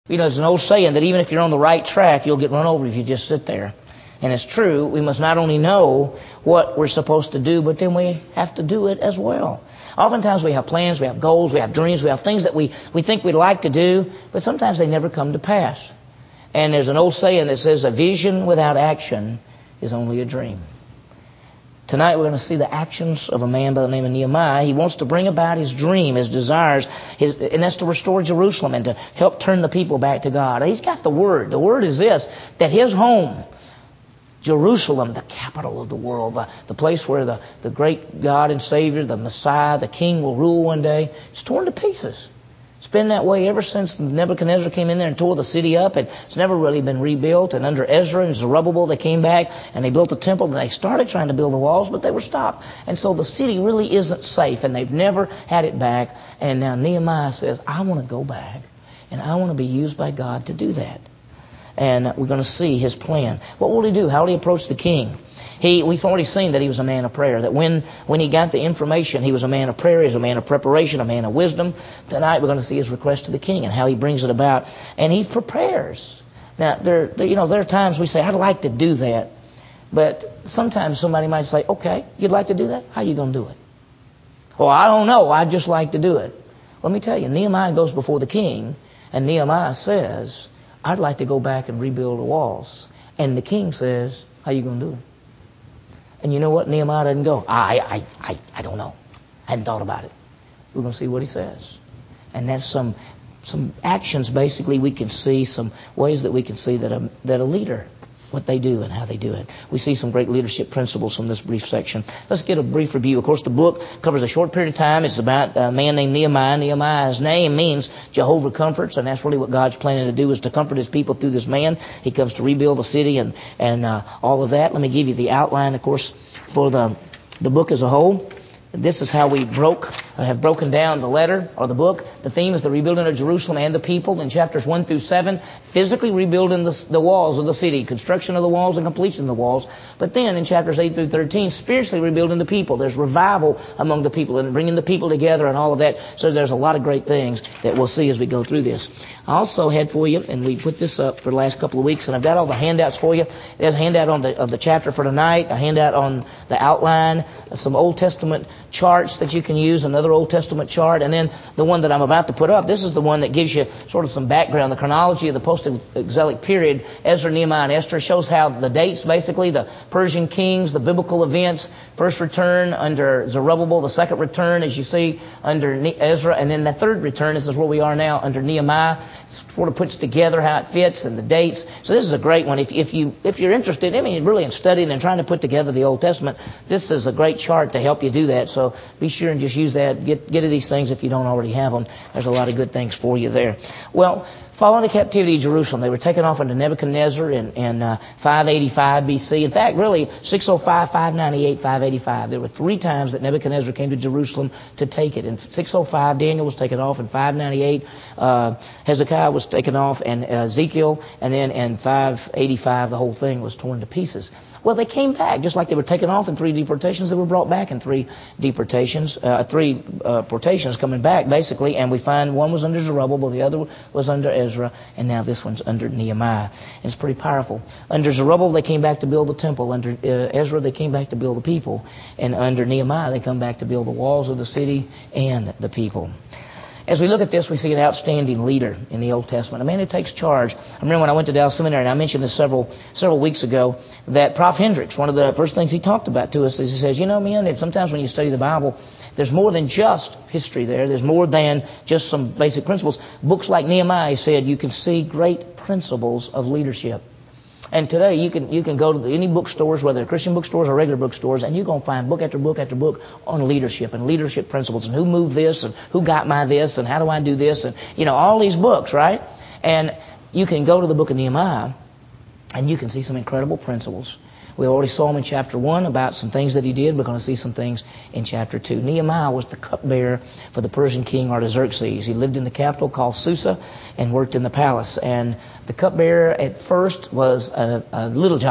You know, there's an old saying that even if you're on the right track, you'll get run over if you just sit there. And it's true. We must not only know what we're supposed to do, but then we have to do it as well. Oftentimes we have plans, we have goals, we have dreams, we have things that we think we'd like to do, but sometimes they never come to pass. And there's an old saying that says, a vision without action is only a dream. Tonight we're going to see the actions of a man by the name of Nehemiah. He wants to bring about his dream, his desires, and that's to restore Jerusalem and to help turn the people back to God. He's got the word. The word is this, that his home, Jerusalem, the capital of the world, the place where the great God and Savior, the Messiah, the King will rule one day, it's torn to pieces. It's been that way ever since Nebuchadnezzar came in there and tore the city up, and it's never really been rebuilt. And under Ezra and Zerubbabel, they came back and they built the temple, and they started trying to build the walls, but they were stopped. And so the city really isn't safe, and they've never had it back. And now Nehemiah says, I want to go back, and I want to be used by God to do that. And we're going to see his plan. What will he do? How will he approach the king? We've already seen that he was a man of prayer, that when he got the information, he was a man of prayer, he was a man of preparation, a man of wisdom. Tonight we're going to see his request to the king and how he brings it about. And he prepares. Now, there are times we say, I'd like to do that. But sometimes somebody might say, okay, you'd like to do that? How are you going to do it? Well, I don't know. I'd just like to do it. Let me tell you, Nehemiah goes before the king, and Nehemiah says, I'd like to go back and rebuild the walls. And the king says, how are you going to do it? And you know what? Nehemiah doesn't go, I don't know. I hadn't thought about it. We're going to see what he says. And that's some actions, basically, we can see, some ways that we can see that a leader, what they do and how they do it. We see some great leadership principles from this brief section. Let's get a brief review. Of course, the book covers a short period of time. It's about a man named Nehemiah. Nehemiah's name means Jehovah comforts, and that's really what God's planning to do, is to comfort his people through this man. He comes to rebuild the city and all of that. Let me give you the outline, of course, for the book as a whole. This is how we have broken down the letter or the book. The theme is the rebuilding of Jerusalem and the people in chapters 1 through 7. Physically rebuilding the walls of the city, construction of the walls and completion of the walls. But then in chapters 8 through 13, spiritually rebuilding the people. There's revival among the people and bringing the people together and all of that. So there's a lot of great things that we'll see as we go through this. I also had for you, and we put this up for the last couple of weeks, and I've got all the handouts for you. There's a handout of the chapter for tonight, a handout on the outline, some Old Testament charts that you can use, another Old Testament chart, and then the one that I'm about to put up. This is the one that gives you sort of some background, the chronology of the post-exilic period. Ezra, Nehemiah, and Esther shows how the dates, basically, the Persian kings, the biblical events, first return under Zerubbabel, the second return, as you see, under Ezra, and then the third return, this is where we are now, under Nehemiah. It sort of puts together how it fits and the dates. So this is a great one. If you're interested, really in studying and trying to put together the Old Testament, this is a great chart to help you do that. So be sure and just use that. Get to these things if you don't already have them. There's a lot of good things for you there. Well, following the captivity of Jerusalem, they were taken off under Nebuchadnezzar in 585 BC. In fact, really, 605, 598, 585. There were 3 times that Nebuchadnezzar came to Jerusalem to take it. In 605, Daniel was taken off. In 598, Hezekiah was taken off, and Ezekiel. And then in 585, the whole thing was torn to pieces. Well, they came back. Just like they were taken off in 3 deportations, they were brought back in 3 deportations, 3 portations coming back, basically. And we find one was under Zerubbabel, the other was under Ezra, and now this one's under Nehemiah. And it's pretty powerful. Under Zerubbabel, they came back to build the temple. Under Ezra, they came back to build the people. And under Nehemiah, they come back to build the walls of the city and the people. As we look at this, we see an outstanding leader in the Old Testament, a man who takes charge. I remember when I went to Dallas Seminary, and I mentioned this several weeks ago, that Prof. Hendricks, one of the first things he talked about to us is he says, man, sometimes when you study the Bible, there's more than just history there. There's more than just some basic principles. Books like Nehemiah, he said, you can see great principles of leadership. And today you can go to any bookstores, whether they're Christian bookstores or regular bookstores, and you're going to find book after book after book on leadership and leadership principles and who moved this and who got my this and how do I do this and, all these books, right? And you can go to the book of Nehemiah and you can see some incredible principles. We already saw him in chapter 1 about some things that he did. We're going to see some things in chapter 2. Nehemiah was the cupbearer for the Persian king Artaxerxes. He lived in the capital called Susa and worked in the palace. And the cupbearer at first was a little job.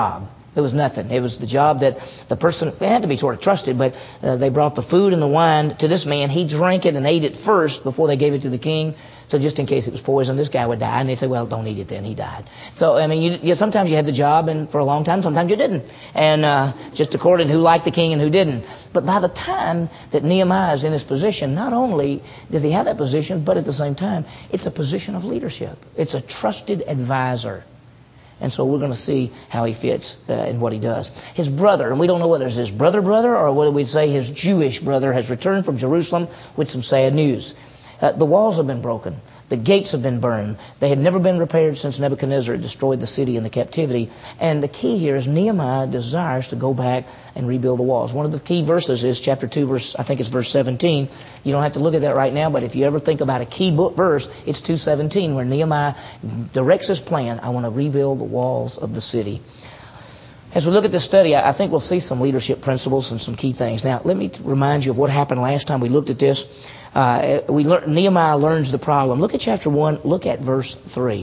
It was nothing. It was the job that the person, they had to be sort of trusted, but they brought the food and the wine to this man. He drank it and ate it first before they gave it to the king. So just in case it was poison, this guy would die. And they'd say, well, don't eat it then. He died. So, I mean, sometimes you had the job and for a long time, sometimes you didn't. And just according to who liked the king and who didn't. But by the time that Nehemiah is in his position, not only does he have that position, but at the same time, it's a position of leadership. It's a trusted advisor. And so we're going to see how he fits in what he does. His brother, and we don't know whether it's his brother or whether we'd say his Jewish brother, has returned from Jerusalem with some sad news. The walls have been broken. The gates have been burned. They had never been repaired since Nebuchadnezzar had destroyed the city in the captivity. And the key here is Nehemiah desires to go back and rebuild the walls. One of the key verses is chapter 2, I think it's verse 17. You don't have to look at that right now, but if you ever think about a key book verse, it's 2:17, where Nehemiah directs his plan. I want to rebuild the walls of the city. As we look at this study, I think we'll see some leadership principles and some key things. Now, let me remind you of what happened last time we looked at this. Nehemiah learns the problem. Look at chapter 1. Look at verse 3.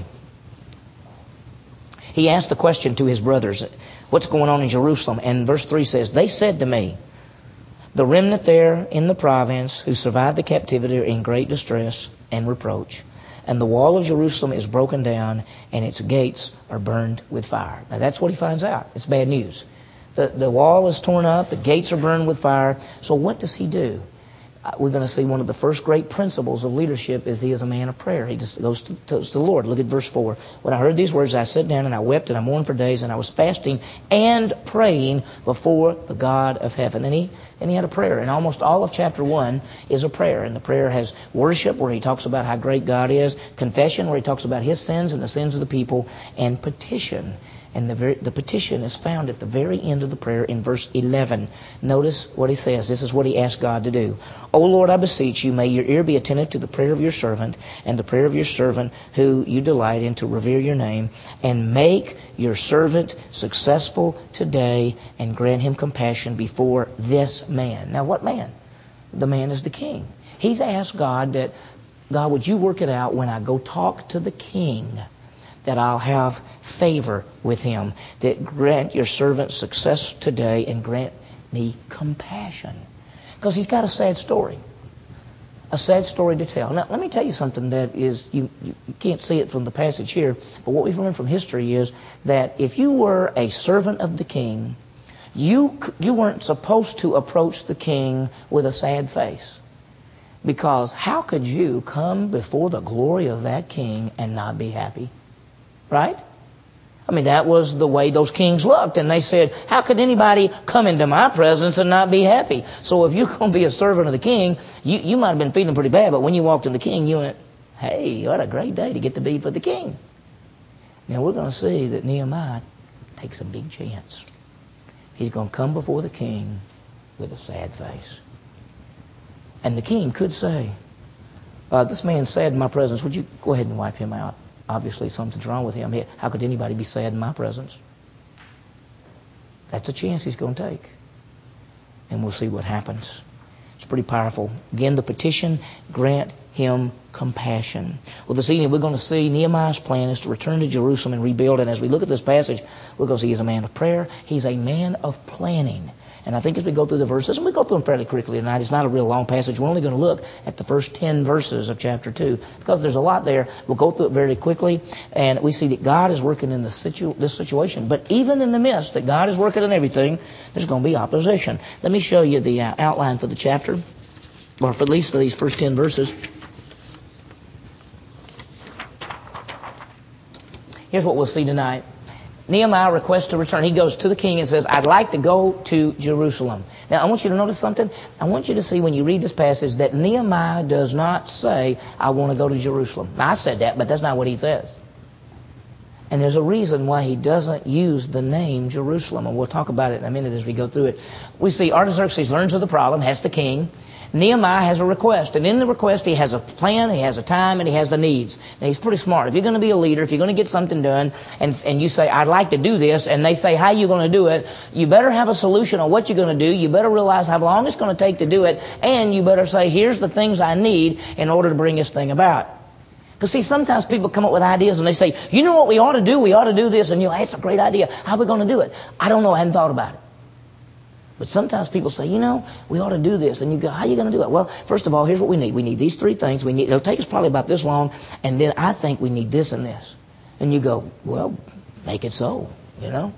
He asked the question to his brothers, what's going on in Jerusalem? And verse 3 says, they said to me, the remnant there in the province who survived the captivity are in great distress and reproach. And the wall of Jerusalem is broken down, and its gates are burned with fire. Now that's what he finds out. It's bad news. The wall is torn up, the gates are burned with fire. So what does he do? We're going to see one of the first great principles of leadership is he is a man of prayer. He just goes to the Lord. Look at verse 4. When I heard these words, I sat down and I wept and I mourned for days, and I was fasting and praying before the God of heaven. And he had a prayer. And almost all of chapter 1 is a prayer. And the prayer has worship, where he talks about how great God is, confession, where he talks about his sins and the sins of the people, and petition. And the petition is found at the very end of the prayer in verse 11. Notice what he says. This is what he asked God to do. O Lord, I beseech you, may your ear be attentive to the prayer of your servant and the prayer of your servant who you delight in to revere your name, and make your servant successful today and grant him compassion before this man. Now what man? The man is the king. He's asked God that, God, would you work it out when I go talk to the king, that I'll have favor with him, that grant your servant success today and grant me compassion. Because he's got a sad story to tell. Now, let me tell you something that is, you can't see it from the passage here, but what we've learned from history is that if you were a servant of the king, you weren't supposed to approach the king with a sad face. Because how could you come before the glory of that king and not be happy? Right? I mean, that was the way those kings looked. And they said, how could anybody come into my presence and not be happy? So if you're going to be a servant of the king, you might have been feeling pretty bad. But when you walked in the king, you went, hey, what a great day to get to be for the king. Now we're going to see that Nehemiah takes a big chance. He's going to come before the king with a sad face. And the king could say, this man's sad in my presence. Would you go ahead and wipe him out? Obviously, something's wrong with him. How could anybody be sad in my presence? That's a chance he's going to take. And we'll see what happens. It's pretty powerful. Again, the petition, grant him compassion. Well, this evening we're going to see Nehemiah's plan is to return to Jerusalem and rebuild. And as we look at this passage, we're going to see he's a man of prayer. He's a man of planning. And I think as we go through the verses, and we go through them fairly quickly tonight, it's not a real long passage. We're only going to look at the first 10 verses of chapter 2 because there's a lot there. We'll go through it very quickly, and we see that God is working in this situation. But even in the midst that God is working in everything, there's going to be opposition. Let me show you the outline for the chapter, or at least for these first 10 verses. Here's what we'll see tonight. Nehemiah requests to return. He goes to the king and says, I'd like to go to Jerusalem. Now, I want you to notice something. I want you to see when you read this passage that Nehemiah does not say, I want to go to Jerusalem. Now, I said that, but that's not what he says. And there's a reason why he doesn't use the name Jerusalem. And we'll talk about it in a minute as we go through it. We see Artaxerxes learns of the problem, has the king. Nehemiah has a request, and in the request he has a plan, he has a time, and he has the needs. Now he's pretty smart. If you're going to be a leader, if you're going to get something done, and you say, I'd like to do this, and they say, how are you going to do it? You better have a solution on what you're going to do. You better realize how long it's going to take to do it, and you better say, here's the things I need in order to bring this thing about. Because see, sometimes people come up with ideas and they say, you know what we ought to do? We ought to do this. And you know, hey, it's a great idea. How are we going to do it? I don't know. I hadn't thought about it. But sometimes people say, you know, we ought to do this. And you go, how are you going to do it? Well, first of all, here's what we need. We need these 3 things. It'll take us probably about this long. And then I think we need this and this. And you go, well, make it so, you know.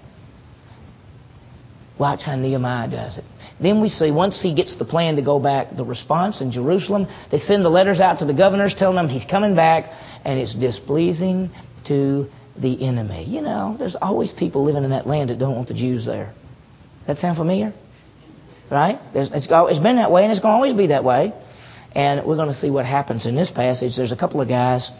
Watch how Nehemiah does it. Then we see, once he gets the plan to go back, the response in Jerusalem, they send the letters out to the governors telling them he's coming back, and it's displeasing to the enemy. You know, there's always people living in that land that don't want the Jews there. Does that sound familiar? Right? It's been that way, and it's going to always be that way. And we're going to see what happens in this passage. There's a couple of guys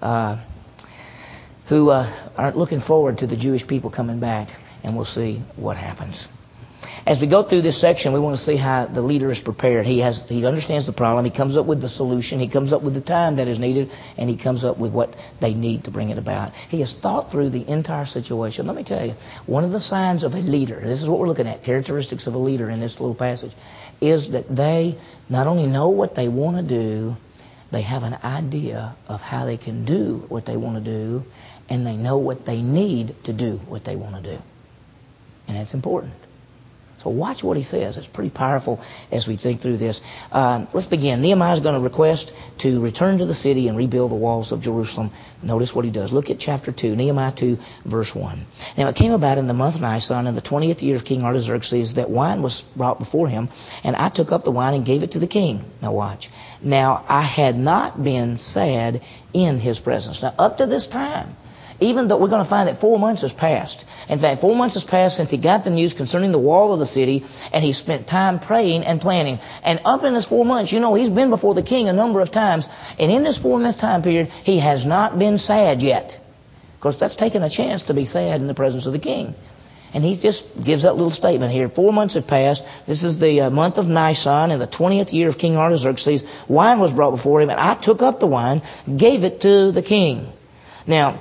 who aren't looking forward to the Jewish people coming back, and we'll see what happens. As we go through this section, we want to see how the leader is prepared. He understands the problem. He comes up with the solution. He comes up with the time that is needed, and he comes up with what they need to bring it about. He has thought through the entire situation. Let me tell you, one of the signs of a leader, this is what we're looking at, characteristics of a leader in this little passage, is that they not only know what they want to do, they have an idea of how they can do what they want to do, and they know what they need to do what they want to do. And that's important. So watch what he says. It's pretty powerful as we think through this. Let's begin. Nehemiah is going to request to return to the city and rebuild the walls of Jerusalem. Notice what he does. Look at chapter 2, Nehemiah 2, verse 1. Now it came about in the month of Nisan, in the 20th year of King Artaxerxes, that wine was brought before him, and I took up the wine and gave it to the king. Now watch. Now I had not been sad in his presence. Now up to this time, even though we're going to find that 4 months has passed. In fact, 4 months has passed since he got the news concerning the wall of the city, and he spent time praying and planning. And up in this 4 months, you know, he's been before the king a number of times. And in this 4 month time period, he has not been sad yet. Of course, that's taking a chance to be sad in the presence of the king. And he just gives that little statement here. 4 months have passed. This is the month of Nisan, in the 20th year of King Artaxerxes. Wine was brought before him, and I took up the wine, gave it to the king. Now,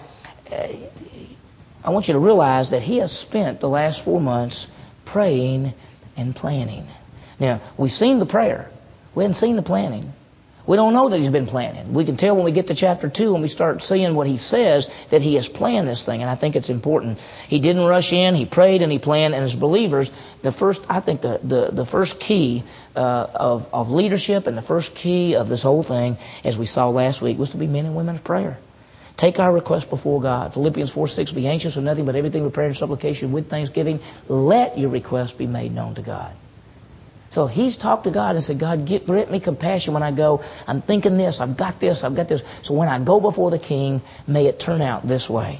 I want you to realize that he has spent the last 4 months praying and planning. Now, we've seen the prayer. We haven't seen the planning. We don't know that he's been planning. We can tell when we get to chapter 2 and we start seeing what he says that he has planned this thing, and I think it's important. He didn't rush in. He prayed and he planned, and as believers, the first key of leadership and the first key of this whole thing, as we saw last week, was to be men and women of prayer. Take our request before God. Philippians 4:6, be anxious for nothing but everything with prayer and supplication with thanksgiving. Let your request be made known to God. So he's talked to God and said, God, grant me compassion when I go. I'm thinking this, I've got this. So when I go before the king, may it turn out this way.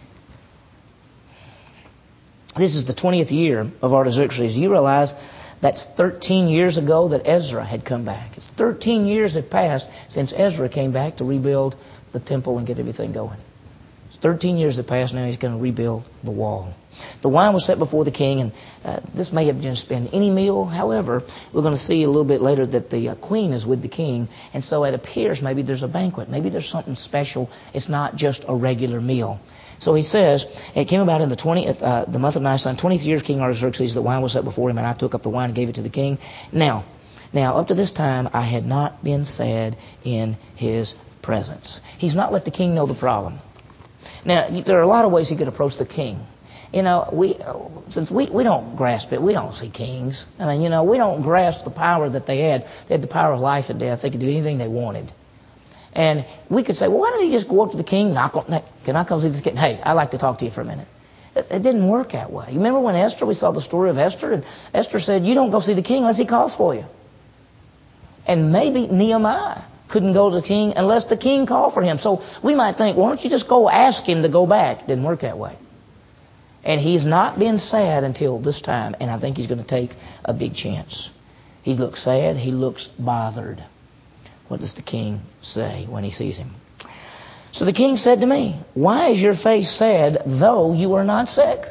This is the 20th year of Artaxerxes. You realize that's 13 years ago that Ezra had come back. It's 13 years have passed since Ezra came back to rebuild the temple and get everything going. It's 13 years have passed now. He's going to rebuild the wall. The wine was set before the king, and this may have just been any meal. However, we're going to see a little bit later that the queen is with the king, and so it appears maybe there's a banquet. Maybe there's something special. It's not just a regular meal. So he says, it came about in the month of Nisan, 20th year of King Artaxerxes, the wine was set before him, and I took up the wine and gave it to the king. Now, up to this time, I had not been sad in his presence. He's not let the king know the problem. Now, there are a lot of ways he could approach the king. You know, we don't grasp it. We don't see kings. I mean, you know, we don't grasp the power that they had. They had the power of life and death. They could do anything they wanted. And we could say, well, why didn't he just go up to the king, knock on, can I come see this king? Hey, I'd like to talk to you for a minute. It didn't work that way. You remember when we saw the story of Esther, and Esther said, you don't go see the king unless he calls for you. And maybe Nehemiah couldn't go to the king unless the king called for him. So we might think, why don't you just go ask him to go back? Didn't work that way. And he's not been sad until this time, and I think he's going to take a big chance. He looks sad. He looks bothered. What does the king say when he sees him? So the king said to me, why is your face sad though you are not sick?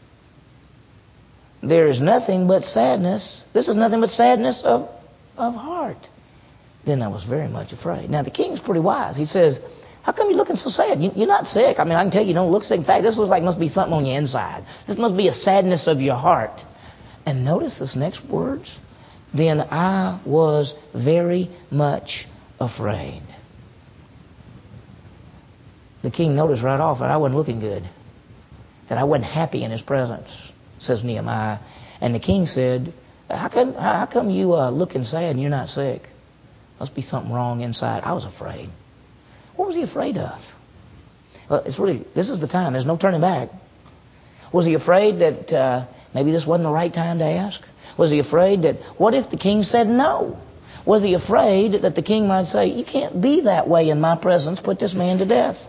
There is nothing but sadness. This is nothing but sadness of heart. Then I was very much afraid. Now the king's pretty wise. He says, how come you're looking so sad? You're not sick. I mean, I can tell you don't look sick. In fact, this looks like must be something on your inside. This must be a sadness of your heart. And notice this next words. Then I was very much afraid. The king noticed right off that I wasn't looking good, that I wasn't happy in his presence, says Nehemiah. And the king said, how come you looking sad and you're not sick? Must be something wrong inside. I was afraid. What was he afraid of? Well, this is the time. There's no turning back. Was he afraid that maybe this wasn't the right time to ask? Was he afraid that, what if the king said no? Was he afraid that the king might say, you can't be that way in my presence, put this man to death?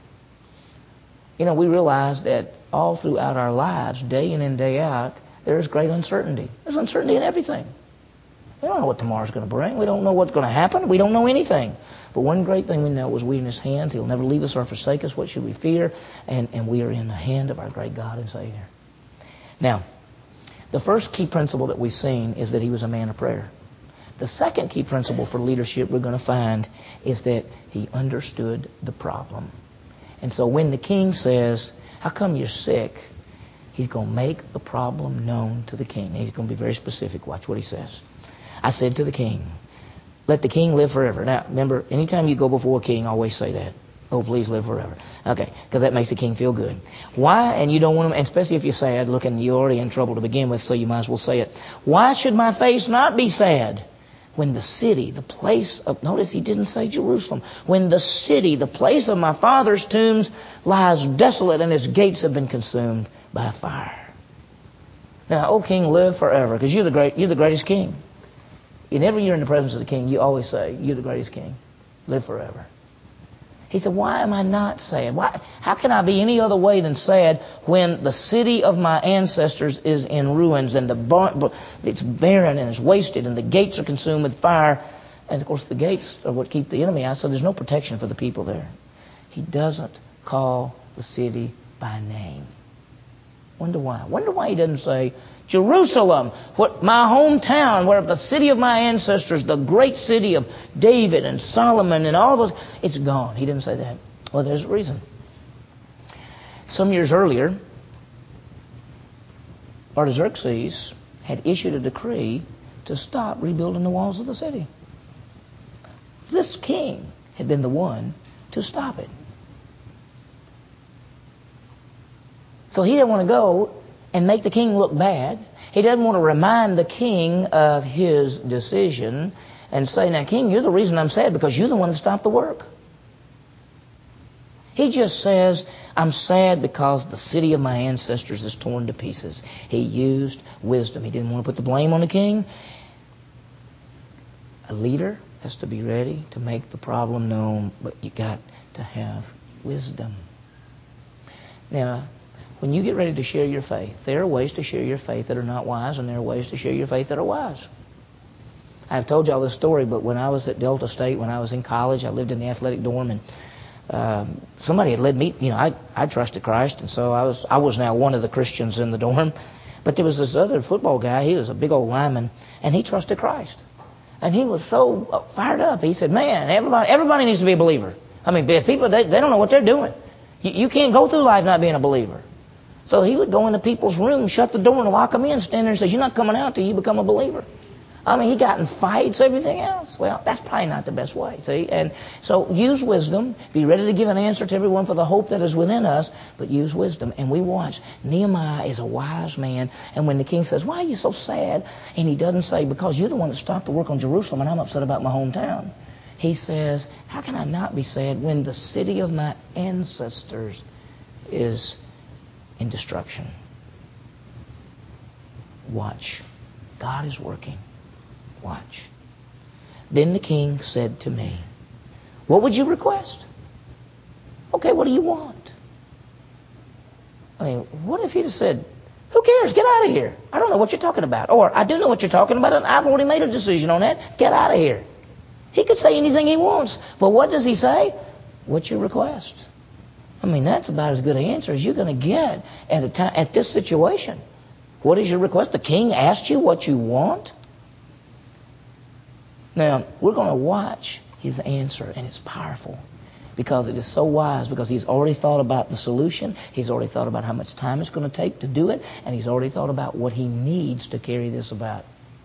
You know, we realize that all throughout our lives, day in and day out, there is great uncertainty. There's uncertainty in everything. We don't know what tomorrow's going to bring. We don't know what's going to happen. We don't know anything. But one great thing we know is we're in His hands. He'll never leave us or forsake us. What should we fear? And we are in the hand of our great God and Savior. Now, the first key principle that we've seen is that he was a man of prayer. The second key principle for leadership we're going to find is that he understood the problem. And so when the king says, how come you're sick? He's going to make the problem known to the king. He's going to be very specific. Watch what he says. I said to the king, let the king live forever. Now, remember, anytime you go before a king, always say that. Oh, please live forever. Okay, because that makes the king feel good. Why? And you don't want him, and especially if you're sad, looking, you're already in trouble to begin with, so you might as well say it. Why should my face not be sad? When the city, the place of, notice he didn't say Jerusalem. When the city, the place of my father's tombs, lies desolate and its gates have been consumed by fire. Now, O king, live forever, because you're the greatest king. Whenever you're in the presence of the king, you always say, you're the greatest king. Live forever. He said, why am I not sad? How can I be any other way than sad when the city of my ancestors is in ruins and it's barren and it's wasted and the gates are consumed with fire? And, of course, the gates are what keep the enemy out, so there's no protection for the people there. He doesn't call the city by name. Wonder why? Wonder why he doesn't say, Jerusalem, my hometown, where the city of my ancestors, the great city of David and Solomon and all those, it's gone. He didn't say that. Well, there's a reason. Some years earlier, Artaxerxes had issued a decree to stop rebuilding the walls of the city. This king had been the one to stop it. So he didn't want to go and make the king look bad. He doesn't want to remind the king of his decision and say, now, king, you're the reason I'm sad because you're the one that stopped the work. He just says, I'm sad because the city of my ancestors is torn to pieces. He used wisdom. He didn't want to put the blame on the king. A leader has to be ready to make the problem known, but you got to have wisdom. Now, when you get ready to share your faith, there are ways to share your faith that are not wise, and there are ways to share your faith that are wise. I've told y'all this story, but when I was at Delta State, when I was in college, I lived in the athletic dorm, and somebody had led me. You know, I trusted Christ, and so I was now one of the Christians in the dorm. But there was this other football guy. He was a big old lineman, and he trusted Christ, and he was so fired up. He said, "Man, everybody needs to be a believer. I mean, people they don't know what they're doing. You can't go through life not being a believer." So he would go into people's rooms, shut the door, and lock them in, stand there and say, you're not coming out till you become a believer. I mean, he got in fights, everything else. Well, that's probably not the best way, see? And so use wisdom. Be ready to give an answer to everyone for the hope that is within us, but use wisdom. And we watch. Nehemiah is a wise man. And when the king says, why are you so sad? And he doesn't say, because you're the one that stopped the work on Jerusalem and I'm upset about my hometown. He says, how can I not be sad when the city of my ancestors is in destruction? Watch. God is working. Watch. Then the king said to me, what would you request? Okay, what do you want? I mean, what if he'd have said, who cares? Get out of here. I don't know what you're talking about. Or, I do know what you're talking about, and I've already made a decision on that. Get out of here. He could say anything he wants. But what does he say? What's your request? I mean, that's about as good an answer as you're going to get at this situation. What is your request? The king asked you what you want? Now, we're going to watch his answer, and it's powerful because it is so wise, because he's already thought about the solution. He's already thought about how much time it's going to take to do it, and he's already thought about what he needs to carry this about.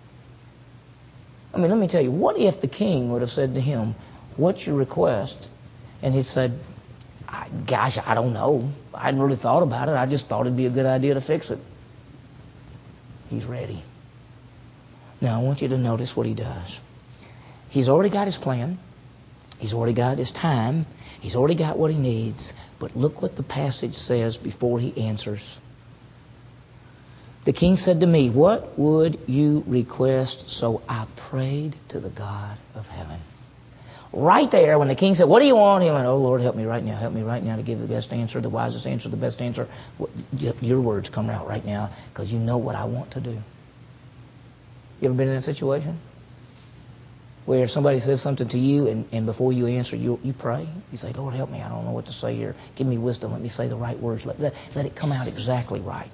I mean, let me tell you, what if the king would have said to him, what's your request? And he said, Gosh, I don't know. I hadn't really thought about it. I just thought it'd be a good idea to fix it. He's ready. Now, I want you to notice what he does. He's already got his plan. He's already got his time. He's already got what he needs. But look what the passage says before he answers. The king said to me, what would you request? So I prayed to the God of heaven. Right there, when the king said, what do you want? He went, oh, Lord, help me right now. Help me right now to give the best answer, the wisest answer, the best answer. Your words come out right now because you know what I want to do. You ever been in that situation? Where somebody says something to you and before you answer, you pray. You say, Lord, help me. I don't know what to say here. Give me wisdom. Let me say the right words. Let it come out exactly right.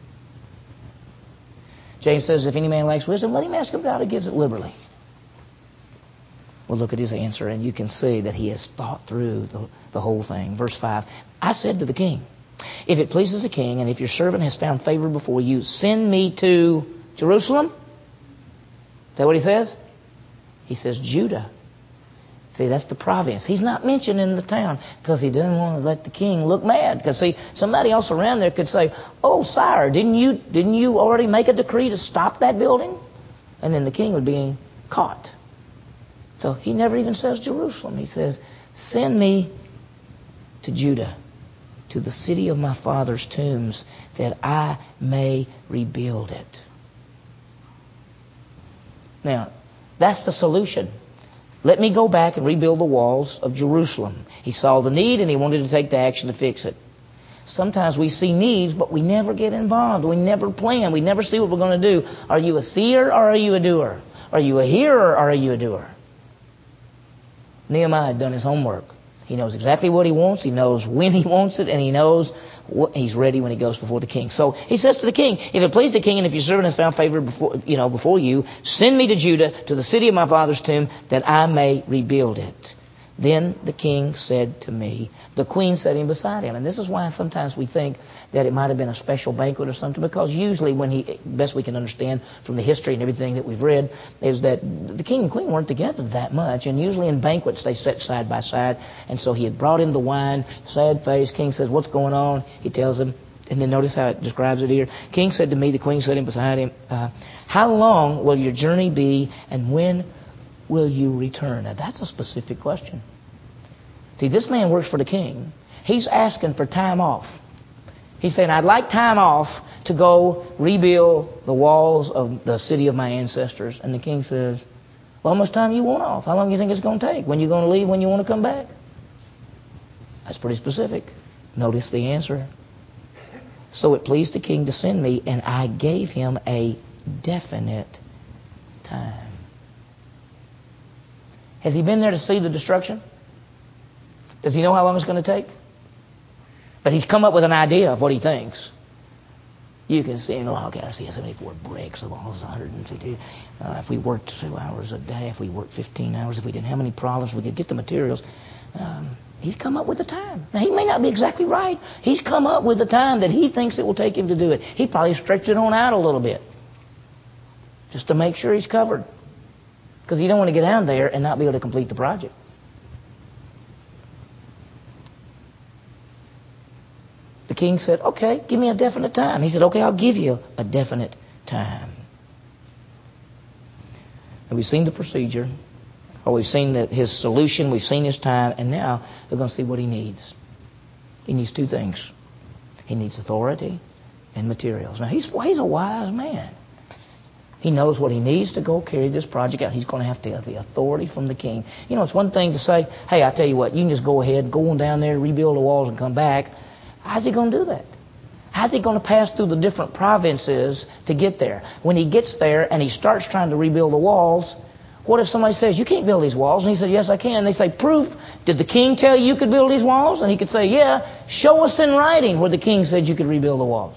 James says, if any man lacks wisdom, let him ask of God who gives it liberally. Well, look at his answer, and you can see that he has thought through the whole thing. Verse 5, I said to the king, if it pleases the king, and if your servant has found favor before you, send me to Jerusalem. Is that what he says? He says Judah. See, that's the province. He's not mentioning the town because he doesn't want to let the king look mad. Because, see, somebody else around there could say, oh, sire, didn't you already make a decree to stop that building? And then the king would be caught. So he never even says Jerusalem. He says, send me to Judah, to the city of my father's tombs, that I may rebuild it. Now, that's the solution. Let me go back and rebuild the walls of Jerusalem. He saw the need and he wanted to take the action to fix it. Sometimes we see needs, but we never get involved. We never plan. We never see what we're going to do. Are you a seer or are you a doer? Are you a hearer or are you a doer? Nehemiah had done his homework. He knows exactly what he wants. He knows when he wants it, and he knows he's ready when he goes before the king. So he says to the king, if it please the king, and if your servant has found favor before you, send me to Judah, to the city of my father's tomb, that I may rebuild it. Then the king said to me, the queen set him beside him. And this is why sometimes we think that it might have been a special banquet or something, because usually best we can understand from the history and everything that we've read, is that the king and queen weren't together that much. And usually in banquets they sat side by side. And so he had brought in the wine, sad face. King says, what's going on? He tells him. And then notice how it describes it here. King said to me, the queen set him beside him, how long will your journey be, and when will you return? Now, that's a specific question. See, this man works for the king. He's asking for time off. He's saying, I'd like time off to go rebuild the walls of the city of my ancestors. And the king says, well, how much time you want off? How long do you think it's going to take? When you going to leave? When you want to come back? That's pretty specific. Notice the answer. So it pleased the king to send me, and I gave him a definite time. Has he been there to see the destruction? Does he know how long it's going to take? But he's come up with an idea of what he thinks. You can see, okay, I see 74 bricks, the wall is 150. If we worked 2 hours a day, if we worked 15 hours, if we didn't have any problems, we could get the materials. He's come up with the time. Now, he may not be exactly right. He's come up with the time that he thinks it will take him to do it. He probably stretched it on out a little bit just to make sure he's covered. Because you don't want to get down there and not be able to complete the project. The king said, okay, give me a definite time. He said, okay, I'll give you a definite time. And we've seen the procedure, or we've seen his solution, we've seen his time, and now we're going to see what he needs. He needs two things. He needs authority and materials. Now, he's a wise man. He knows what he needs to go carry this project out. He's going to have to have the authority from the king. You know, it's one thing to say, hey, I tell you what, you can just go ahead, go on down there, rebuild the walls and come back. How's he going to do that? How's he going to pass through the different provinces to get there? When he gets there and he starts trying to rebuild the walls, what if somebody says, you can't build these walls? And he said, yes, I can. They say, proof. Did the king tell you could build these walls? And he could say, yeah, show us in writing where the king said you could rebuild the walls.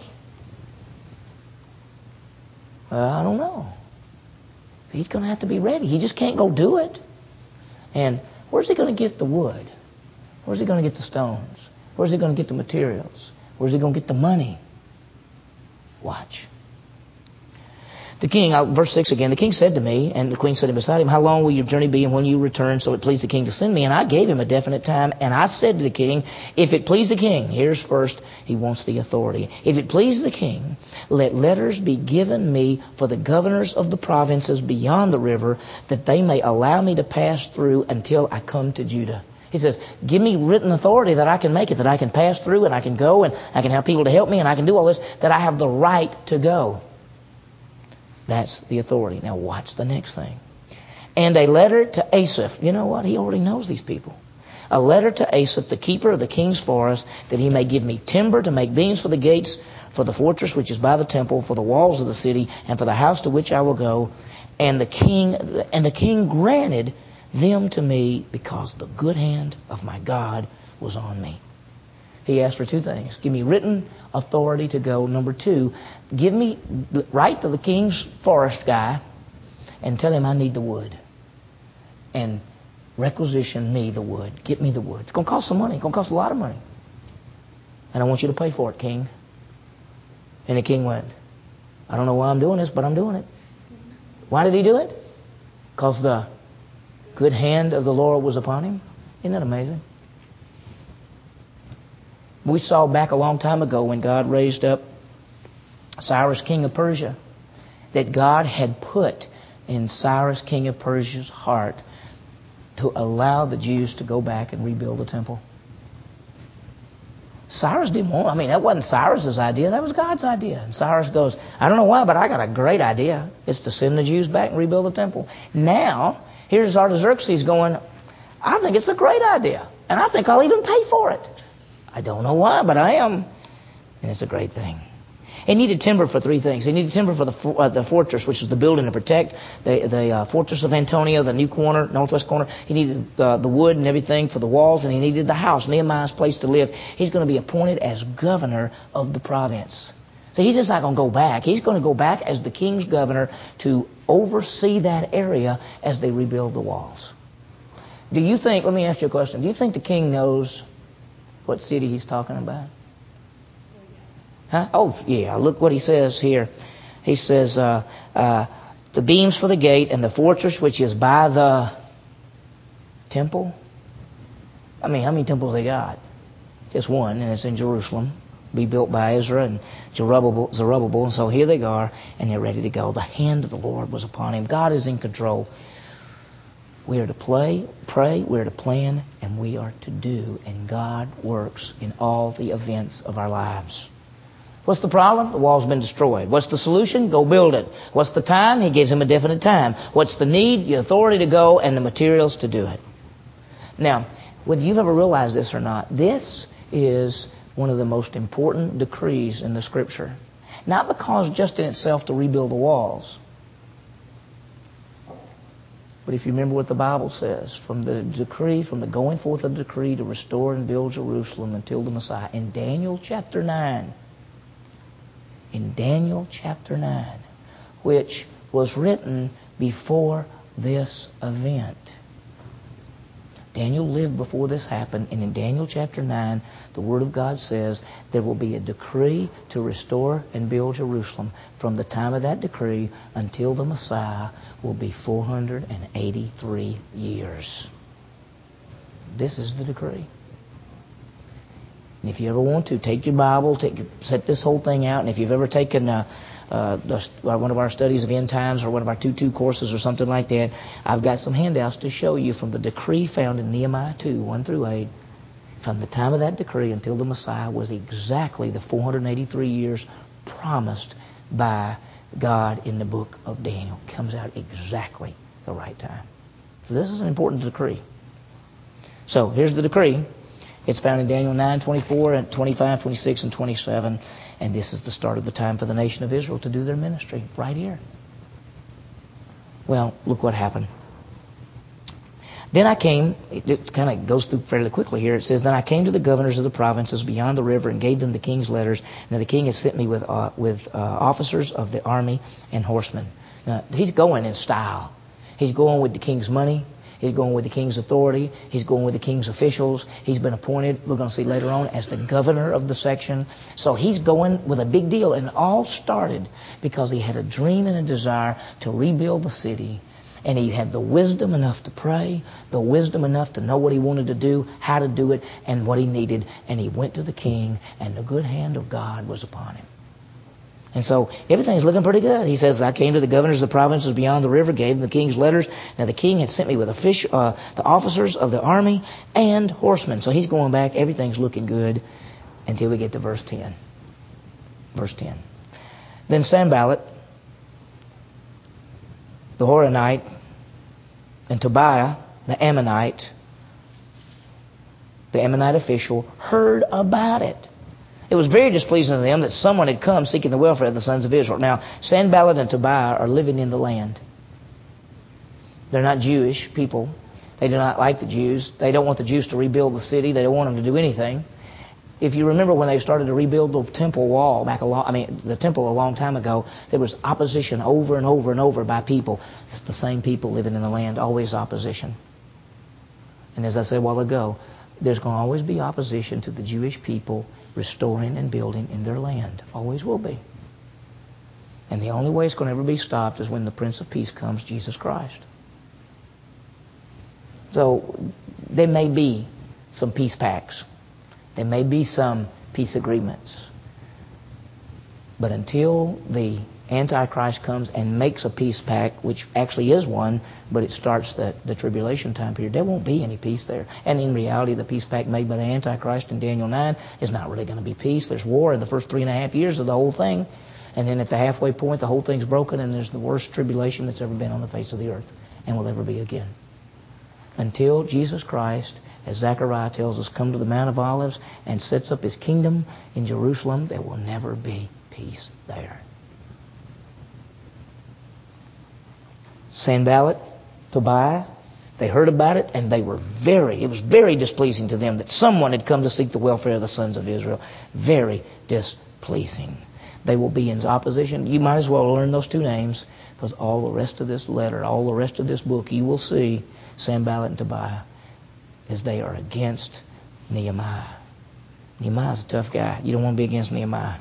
I don't know. He's going to have to be ready. He just can't go do it. And where's he going to get the wood? Where's he going to get the stones? Where's he going to get the materials? Where's he going to get the money? Watch. The king, verse 6 again, the king said to me, and the queen said beside him, how long will your journey be and when you return? So it pleased the king to send me. And I gave him a definite time. And I said to the king, if it please the king, here's first, he wants the authority. If it please the king, let letters be given me for the governors of the provinces beyond the river, that they may allow me to pass through until I come to Judah. He says, give me written authority that I can make it, that I can pass through and I can go and I can have people to help me and I can do all this, that I have the right to go. That's the authority. Now watch the next thing. And a letter to Asaph. You know what? He already knows these people. A letter to Asaph, the keeper of the king's forest, that he may give me timber to make beams for the gates, for the fortress which is by the temple, for the walls of the city, and for the house to which I will go. And the king granted them to me because the good hand of my God was on me. He asked for two things. Give me written authority to go. Number two, write to the king's forest guy and tell him I need the wood. And requisition me the wood. Get me the wood. It's going to cost some money. It's going to cost a lot of money. And I want you to pay for it, king. And the king went, I don't know why I'm doing this, but I'm doing it. Why did he do it? Because the good hand of the Lord was upon him. Isn't that amazing? We saw back a long time ago when God raised up Cyrus, king of Persia, that God had put in Cyrus, king of Persia's heart to allow the Jews to go back and rebuild the temple. Cyrus didn't want, that wasn't Cyrus's idea, that was God's idea. And Cyrus goes, I don't know why, but I got a great idea. It's to send the Jews back and rebuild the temple. Now, here's Artaxerxes going, I think it's a great idea, and I think I'll even pay for it. I don't know why, but I am. And it's a great thing. He needed timber for three things. He needed timber for the fortress, which is the building to protect the fortress of Antonia, the new corner, northwest corner. He needed the wood and everything for the walls, and he needed the house, Nehemiah's place to live. He's going to be appointed as governor of the province. So he's just not going to go back. He's going to go back as the king's governor to oversee that area as they rebuild the walls. Do you think, let me ask you a question, do you think the king knows what city he's talking about? Huh? Oh, yeah. Look what he says here. He says, the beams for the gate and the fortress which is by the temple. How many temples they got? Just one, and it's in Jerusalem. Be built by Ezra and Zerubbabel. And so here they are, and they're ready to go. The hand of the Lord was upon him. God is in control. We are to pray, we are to plan, and we are to do. And God works in all the events of our lives. What's the problem? The wall's been destroyed. What's the solution? Go build it. What's the time? He gives him a definite time. What's the need? The authority to go and the materials to do it. Now, whether you've ever realized this or not, this is one of the most important decrees in the Scripture. Not because just in itself to rebuild the walls, but if you remember what the Bible says, from the going forth of the decree to restore and build Jerusalem until the Messiah. In Daniel chapter 9, which was written before this event. Daniel lived before this happened, and in Daniel chapter 9, the Word of God says there will be a decree to restore and build Jerusalem. From the time of that decree until the Messiah will be 483 years. This is the decree. And if you ever want to, take your Bible, set this whole thing out, and if you've ever taken one of our studies of end times or one of our 2-2 courses or something like that, I've got some handouts to show you from the decree found in Nehemiah 2, 1-8. From the time of that decree until the Messiah was exactly the 483 years promised by God in the book of Daniel. It comes out exactly the right time. So this is an important decree. So here's the decree. It's found in Daniel 9, 24, and 25, 26, and 27. And this is the start of the time for the nation of Israel to do their ministry right here. Well, look what happened. Then I came, it kind of goes through fairly quickly here. It says, then I came to the governors of the provinces beyond the river and gave them the king's letters. Now the king has sent me with officers of the army and horsemen. Now, he's going in style. He's going with the king's money. He's going with the king's authority. He's going with the king's officials. He's been appointed, we're going to see later on, as the governor of the section. So he's going with a big deal. And it all started because he had a dream and a desire to rebuild the city. And he had the wisdom enough to pray, the wisdom enough to know what he wanted to do, how to do it, and what he needed. And he went to the king, and the good hand of God was upon him. And so everything's looking pretty good. He says, I came to the governors of the provinces beyond the river, gave them the king's letters. Now the king had sent me with the officers of the army and horsemen. So he's going back. Everything's looking good until we get to verse 10. Verse 10. Then Sanballat, the Horonite, and Tobiah, the Ammonite official, heard about it. It was very displeasing to them that someone had come seeking the welfare of the sons of Israel. Now, Sanballat and Tobiah are living in the land. They're not Jewish people. They do not like the Jews. They don't want the Jews to rebuild the city. They don't want them to do anything. If you remember when they started to rebuild the temple wall the temple a long time ago, there was opposition over and over and over by people. It's the same people living in the land, always opposition. And as I said a while ago, there's going to always be opposition to the Jewish people restoring and building in their land. Always will be. And the only way it's going to ever be stopped is when the Prince of Peace comes, Jesus Christ. So there may be some peace pacts. There may be some peace agreements. But until the Antichrist comes and makes a peace pact, which actually is one, but it starts the tribulation time period, there won't be any peace there. And in reality, the peace pact made by the Antichrist in Daniel 9 is not really going to be peace. There's war in the first 3.5 years of the whole thing. And then at the halfway point, the whole thing's broken, and there's the worst tribulation that's ever been on the face of the earth and will ever be again. Until Jesus Christ, as Zechariah tells us, come to the Mount of Olives and sets up his kingdom in Jerusalem, there will never be peace there. Sanballat, Tobiah, they heard about it, and it was very displeasing to them that someone had come to seek the welfare of the sons of Israel. Very displeasing. They will be in opposition. You might as well learn those two names, because all the rest of this letter, all the rest of this book, you will see Sanballat and Tobiah as they are against Nehemiah. Nehemiah's a tough guy. You don't want to be against Nehemiah.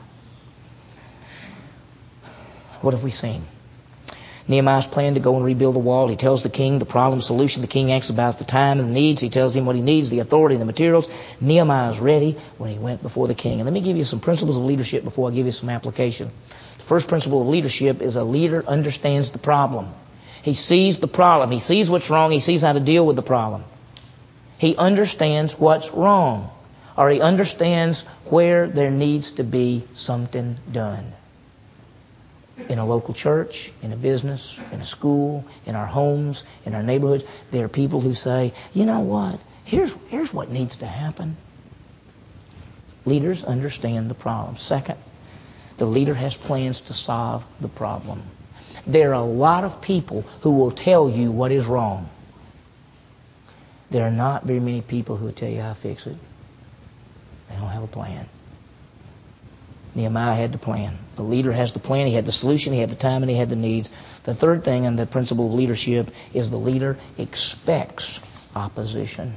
What have we seen? Nehemiah's plan to go and rebuild the wall. He tells the king the problem, solution. The king asks about the time and the needs. He tells him what he needs, the authority and the materials. Nehemiah is ready when he went before the king. And let me give you some principles of leadership before I give you some application. The first principle of leadership is a leader understands the problem. He sees the problem. He sees what's wrong. He sees how to deal with the problem. He understands what's wrong, or he understands where there needs to be something done. In a local church, in a business, in a school, in our homes, in our neighborhoods, there are people who say, you know what, here's what needs to happen. Leaders understand the problem. Second, the leader has plans to solve the problem. There are a lot of people who will tell you what is wrong. There are not very many people who will tell you how to fix it. They don't have a plan. Nehemiah had the plan. The leader has the plan. He had the solution. He had the time, and he had the needs. The third thing in the principle of leadership is the leader expects opposition.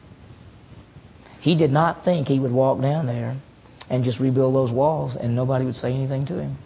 He did not think he would walk down there and just rebuild those walls and nobody would say anything to him.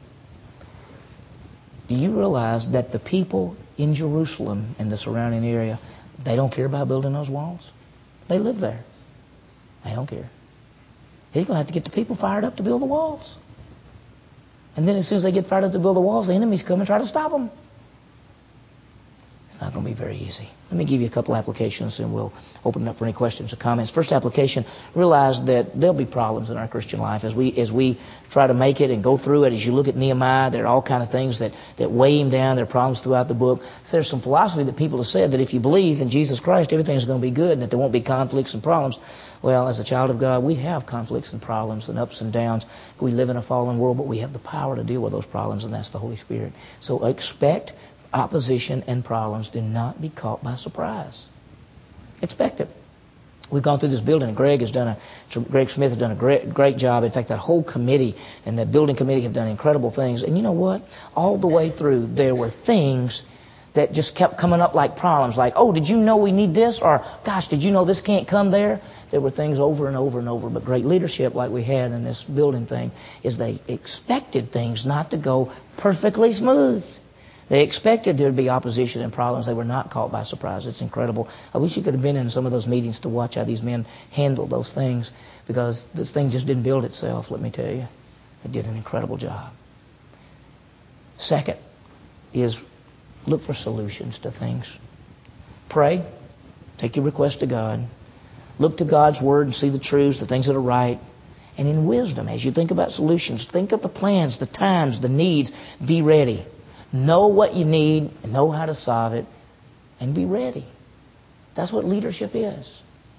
Do you realize that the people in Jerusalem and the surrounding area, they don't care about building those walls? They live there. They don't care. He's going to have to get the people fired up to build the walls. And then as soon as they get fired up to build the walls, the enemies come and try to stop them. It's not going to be very easy. Let me give you a couple applications and we'll open it up for any questions or comments. First application, realize that there'll be problems in our Christian life as we try to make it and go through it. As you look at Nehemiah, there are all kind of things that weigh him down. There are problems throughout the book. So there's some philosophy that people have said that if you believe in Jesus Christ, everything's going to be good and that there won't be conflicts and problems. Well, as a child of God, we have conflicts and problems and ups and downs. We live in a fallen world, but we have the power to deal with those problems, and that's the Holy Spirit. So expect opposition and problems. Do not be caught by surprise. Expect it. We've gone through this building, and Greg Smith has done a great job. In fact, that whole committee and that building committee have done incredible things. And you know what? All the way through, there were things that just kept coming up like problems, like, oh, did you know we need this? Or, gosh, did you know this can't come there? There were things over and over and over. But great leadership like we had in this building thing is they expected things not to go perfectly smooth. They expected there to be opposition and problems. They were not caught by surprise. It's incredible. I wish you could have been in some of those meetings to watch how these men handled those things, because this thing just didn't build itself, let me tell you. It did an incredible job. Second is look for solutions to things. Pray. Take your request to God. Look to God's Word and see the truths, the things that are right. And in wisdom, as you think about solutions, think of the plans, the times, the needs. Be ready. Know what you need, know how to solve it, and be ready. That's what leadership is.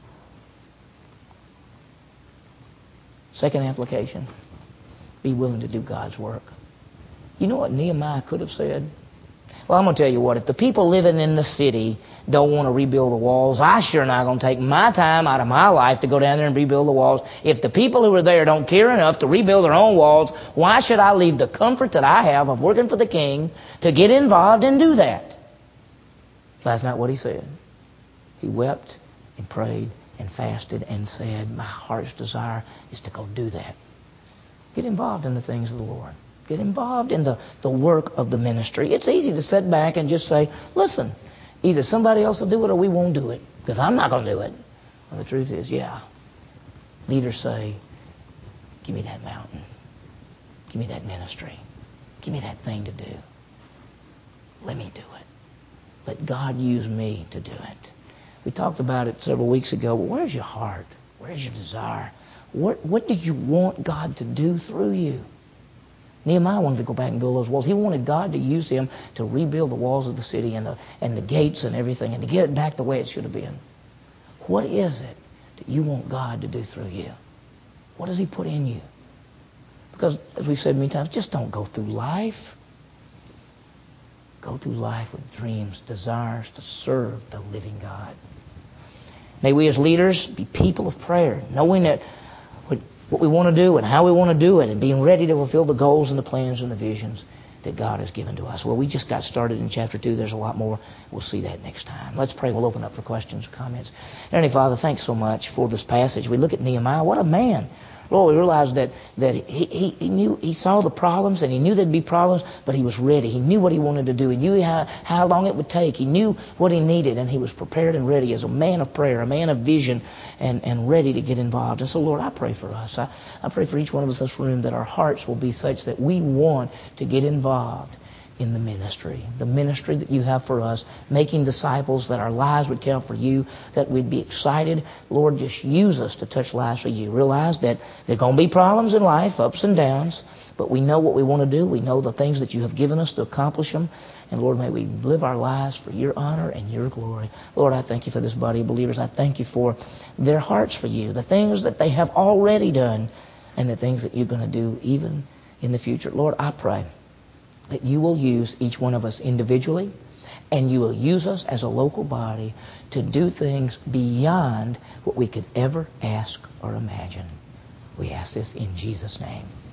Second application, be willing to do God's work. You know what Nehemiah could have said? Well, I'm going to tell you what, if the people living in the city don't want to rebuild the walls, I sure not going to take my time out of my life to go down there and rebuild the walls. If the people who are there don't care enough to rebuild their own walls, why should I leave the comfort that I have of working for the king to get involved and do that? That's not what he said. He wept and prayed and fasted and said, my heart's desire is to go do that. Get involved in the things of the Lord. Get involved in the work of the ministry. It's easy to sit back and just say, listen, either somebody else will do it or we won't do it, because I'm not going to do it. Well, the truth is, leaders say, give me that mountain. Give me that ministry. Give me that thing to do. Let me do it. Let God use me to do it. We talked about it several weeks ago, but where's your heart? Where's your desire? What do you want God to do through you? Nehemiah wanted to go back and build those walls. He wanted God to use him to rebuild the walls of the city and the gates and everything, and to get it back the way it should have been. What is it that you want God to do through you? What does he put in you? Because, as we've said many times, just don't go through life. Go through life with dreams, desires to serve the living God. May we as leaders be people of prayer, knowing that what we want to do and how we want to do it, and being ready to fulfill the goals and the plans and the visions that God has given to us. Well, we just got started in chapter 2. There's a lot more. We'll see that next time. Let's pray. We'll open up for questions or comments. Heavenly Father, thanks so much for this passage. We look at Nehemiah. What a man. Lord, we realize that he knew, he saw the problems, and he knew there'd be problems, but he was ready. He knew what he wanted to do. He knew how long it would take. He knew what he needed, and he was prepared and ready as a man of prayer, a man of vision, and ready to get involved. And so, Lord, I pray for us. I pray for each one of us in this room that our hearts will be such that we want to get involved in the ministry that you have for us, making disciples, that our lives would count for you, that we'd be excited. Lord, just use us to touch lives for you. Realize that there are going to be problems in life, ups and downs, but we know what we want to do. We know the things that you have given us to accomplish them. And Lord, may we live our lives for your honor and your glory. Lord, I thank you for this body of believers. I thank you for their hearts for you, the things that they have already done, and the things that you're going to do even in the future. Lord, I pray that you will use each one of us individually, and you will use us as a local body to do things beyond what we could ever ask or imagine. We ask this in Jesus' name.